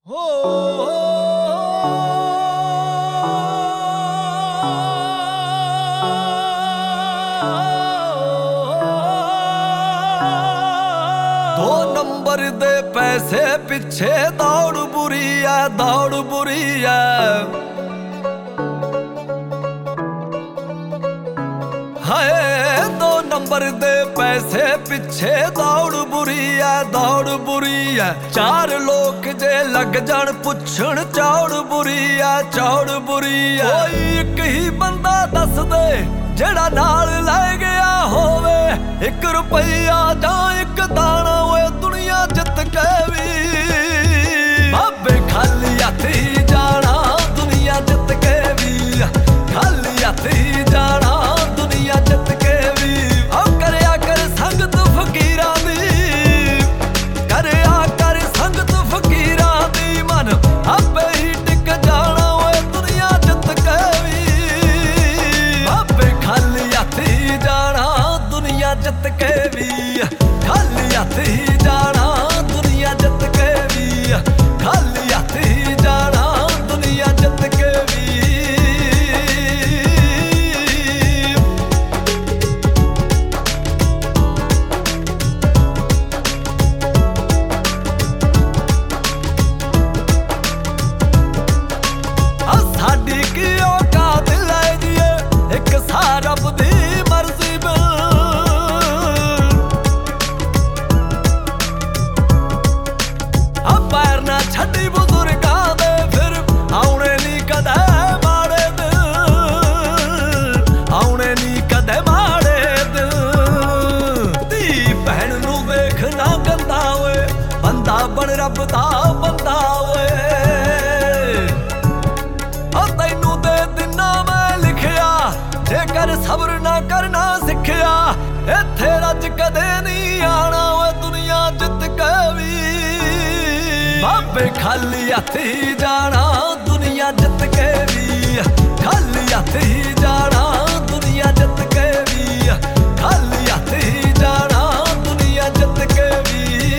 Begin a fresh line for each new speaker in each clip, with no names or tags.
ਹੋ ਦੋ ਨੰਬਰ ਦੇ ਪੈਸੇ ਪਿੱਛੇ ਦੌੜ ਬੁਰੀ ਐ, ਦੌੜ ਬੁਰੀ ਐ। ਹਾਏ ਦੋ ਨੰਬਰ ਦੇ ਪੈਸੇ ਪਿੱਛੇ ਦੌੜ ਬੁਰੀ ਐ, ਦੌੜ ਬੁਰੀ ਐ। ਚਾਰ ਲੋਕ ਜੇ ਲੱਗ ਜਾਣ ਪੁੱਛਣ ਚੌੜ ਬੁਰੀ ਐ, ਚੌੜ ਬੁਰੀ ਐ। ਕੋਈ ਇੱਕ ਹੀ ਬੰਦਾ ਦੱਸ ਦੇ ਜਿਹੜਾ ਨਾਲ ਲੈ ਗਿਆ ਹੋਵੇ 1 ਰੁਪਈਆ ਜਾਂ 1 ਦਾਣਾ। ਓਏ ਦੁਨੀਆ ਜਿੱਤ ਕੇ ਵੀ ਬਾਬੇ ਖਾਲੀ ਹੱਥ ਹੀ ਜਾਣਾ, ਦੁਨੀਆ ਜਿੱਤ ਕੇ ਵੀ ਖਾਲੀ ਹੱਥ ਹੀ ਜਾਣਾ, ਦੁਨੀਆ ਜਿੱਤ ਕੇ ਵੀ। ਆਹ ਕਰਿਆ ਕਰ ਸੰਗਤ ਫਕੀਰਾਂ ਦੀ, ਕਰਿਆ ਕਰ ਸੰਗਤ ਫਕੀਰਾਂ ਦੀ, ਮਨ ਆਪੇ ਹੀ ਟਿਕ ਜਾਣਾ। ਓਏ ਦੁਨੀਆ ਜਿੱਤ ਕੇ ਵੀ ਬਾਬੇ ਖਾਲੀ ਹੱਥ ਹੀ ਜਾਣਾ, ਦੁਨੀਆ ਜਿੱਤ ਕੇ ਵੀ ਖਾਲੀ ਹੱਥ ਹੀ ਜਾਣਾ, ਦੁਨੀਆ ਜਿੱਤ ਕੇ ਵੀ ਖਾਲੀ ਹੱਥ ਹੀ ਜਾਣਾ, ਦੁਨੀਆ ਜਿੱਤ ਕੇ ਵੀ। ਸਾਡੀ ਕੀ ਔਕਾਤ ਲੈ ਜੀਏ ਇੱਕ ਸਾਹ ਰੱਬ ਦੀ ਮਰਜ਼ੀ ਬਿਲ। ਪੈਰ ਨਾ ਛੱਡੀ ਬਜ਼ੁਰਗਾਂ ਦੇ, ਫਿਰ ਆਉਣੇ ਨੀ ਕਦੇ ਮਾੜੇ ਦਿਨ, ਆਉਣੇ ਨੀ ਕਦੇ ਮਾੜੇ ਦਿਨ। ਧੀ ਭੈਣ ਨੂੰ ਵੇਖ ਨਾ ਗੰਦਾ ਓਏ, ਬੰਦਾ ਬਣ ਰੱਬ ਦਾ ਬੰਦਾ ਓਏ। ਤੈਨੂੰ ਦੇ ਦਿਨਾਂ ਮੈਂ ਲਿਖਿਆ, ਜੇਕਰ ਸਬਰ ਨਾ ਕਰਨਾ ਸਿੱਖਿਆ ਇੱਥੇ ਰੱਜ ਕਦੇ ਨਹੀਂ ਆਣਾ। ਓਏ ਦੁਨੀਆ ਜਿੱਤ ਕੇ ਵੀ ਬਾਬੇ ਖਾਲੀ ਹੱਥ ਹੀ ਜਾਣਾ, ਦੁਨੀਆ ਜਿੱਤ ਕੇ ਵੀ ਖਾਲੀ ਹੱਥ ਹੀ ਜਾਣਾ, ਦੁਨੀਆ ਜਿੱਤ ਕੇ ਵੀ ਖਾਲੀ ਹੱਥ ਹੀ ਜਾਣਾ, ਦੁਨੀਆ ਜਿੱਤ ਕੇ ਵੀ।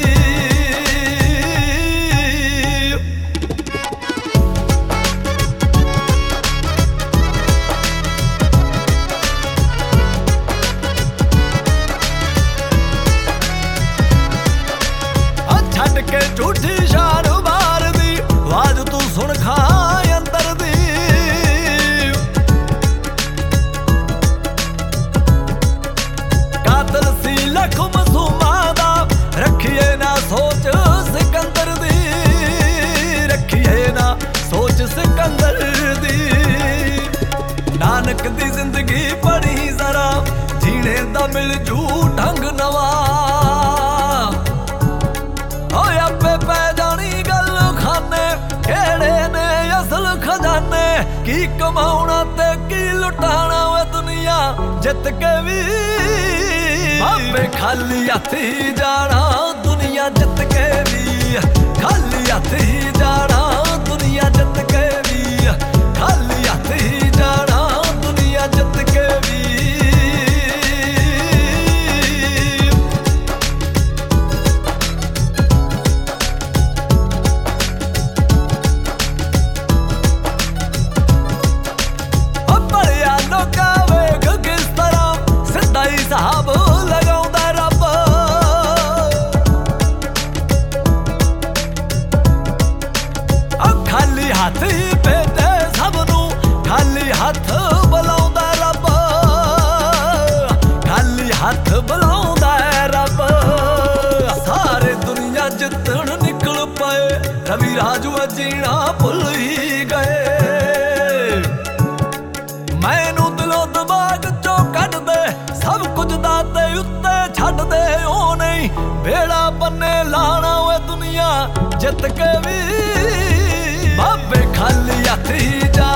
ਛੱਡ ਕੇ ਝੂਠੀ ਸ਼ਾਨ ਮਾਰਦੀ ਆਵਾਜ਼ ਤੂੰ ਸੁਣ ਖਾ ਅੰਦਰ ਦੀ। ਕਾਤਲ ਸੀ ਲੱਖ ਮਾਸੂਮਾਂ ਦਾ, ਰੱਖੀਏ ਨਾ ਸੋਚ ਸਿਕੰਦਰ ਦੀ, ਰੱਖੀਏ ਨਾ ਸੋਚ ਸਿਕੰਦਰ ਦੀ। ਨਾਨਕ ਦੀ ਜ਼ਿੰਦਗੀ ਪੜ੍ਹੀ ਜ਼ਰਾ, ਜੀਣੇ ਦਾ ਮਿਲ ਜੂ ਢੰਗ ਨਵਾਂ। ਓਏ ਆਪੇ ਪੈ ਜਾਣੀ ਗੱਲ ਖਾਨੇ, ਕਿਹੜੇ ਨੇ ਅਸਲ ਖਜ਼ਾਨੇ, ਕੀ ਕਮਾਉਣਾ ਤੇ ਕੀ ਲੁਟਾਣਾ। ਓਏ ਦੁਨੀਆ ਜਿੱਤ ਕੇ ਵੀ ਬਾਬੇ ਖਾਲੀ ਹੱਥ ਹੀ ਜਾਣਾ, ਦੁਨੀਆ ਜਿੱਤ ਕੇ ਵੀ ਖਾਲੀ ਹੱਥ ਹੀ ਜਾਣਾ, ਦੁਨੀਆ ਜਿੱਤ ਕੇ ਵੀ ਖਾਲੀ ਹੱਥ ਹੀ ਜਾਣਾ, ਦੁਨੀਆ ਜਿੱਤ ਕੇ ਵੀ। ਹਿਸਾਬ ਲਗਾਉਂਦਾ ਰੱਬ, ਖਾਲੀ ਹੱਥ ਹੀ ਭੇਜੇ ਸਭ ਨੂੰ, ਖਾਲੀ ਹੱਥ ਬੁਲਾਉਂਦਾ ਰੱਬ, ਖਾਲੀ ਹੱਥ ਬੁਲਾਉਂਦਾ ਰੱਬ। ਸਾਰੇ ਦੁਨੀਆ ਜਿੱਤਣ ਨਿਕਲ ਪਏ, ਰਵੀ ਰਾਜੂ ਜੀਣਾ ਭੁੱਲ ਹੀ ਗਏ। ਮੈਨੂੰ ਦਿਲੋਂ ਦਿਮਾਗ ਚੋਂ ਕੱਢ ਦੇ, ਸਭ ਕੁਝ ਦਾਤੇ ਉੱਤੇ ਛੱਡ ਦੇ। ਉਹ ਨਹੀਂ ਬੇੜਾ ਬੰਨੇ ਲਾਣਾ, ਓਏ ਦੁਨੀਆ ਜਿੱਤ ਕੇ ਵੀ ਬਾਬੇ ਖਾਲੀ ਹੱਥ ਹੀ ਜਾ